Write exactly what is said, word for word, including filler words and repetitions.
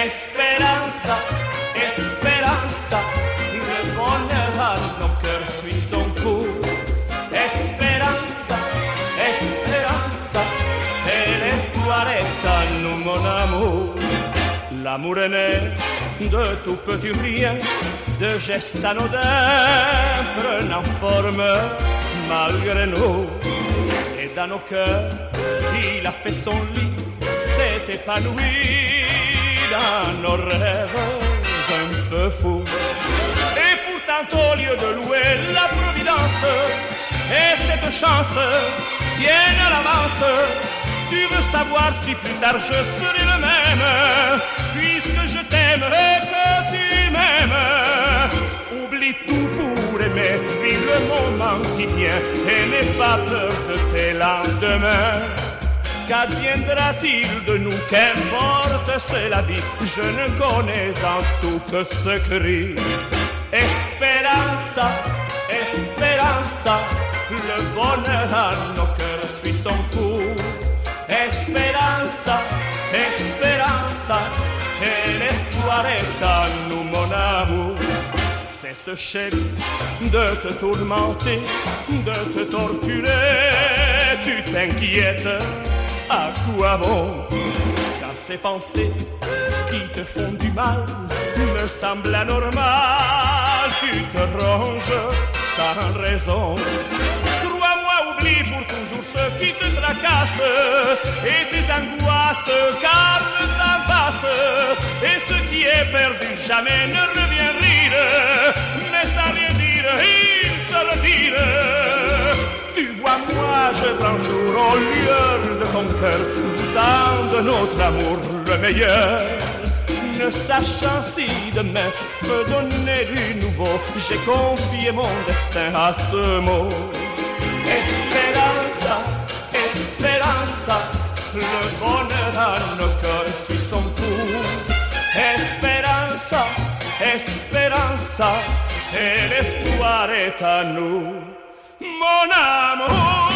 Esperanza, Esperanza, le bonheur à nos cœurs suit son cours. Esperanza, Esperanza, et l'espoir est à nous mon amour. L'amour est né de tout petit rien, de gestes anodins prenant forme malgré nous. Et dans nos cœurs, il a fait son lit, s'est épanoui dans nos rêves un peu fous. Et pourtant au lieu de louer la providence et cette chance bien à l'avance, tu veux savoir si plus tard je serai le même, puisque je t'aime et que tu m'aimes. Oublie tout pour aimer, vis le moment qui vient et n'aie pas peur de tes lendemains. Qu'adviendra-t-il de nous, qu'importe, c'est la vie, je ne connais en tout que ce cri. Esperanza, Esperanza, le bonheur à nos cœurs suit son cours. Esperanza, Esperanza, et l'espoir est à nous mon amour. C'est ce chéri de te tourmenter, de te torturer, tu t'inquiètes, à quoi bon? Car ces pensées qui te font du mal me semblent anormales, tu te ronges sans raison. Crois-moi, oublie pour toujours ce qui te tracasse et tes angoisses, car le temps passe et ce qui est perdu jamais ne revient rire, mais sans rien dire, il se retire. Tu vois, moi je prends jour au lieu de ton cœur, doutant de notre amour le meilleur. Ne sachant si demain peut donner du nouveau, j'ai confié mon destin à ce mot. Esperanza, Esperanza, le bonheur à nos cœurs suit son cours. Esperanza, Esperanza, et l'espoir est à nous, mon amour.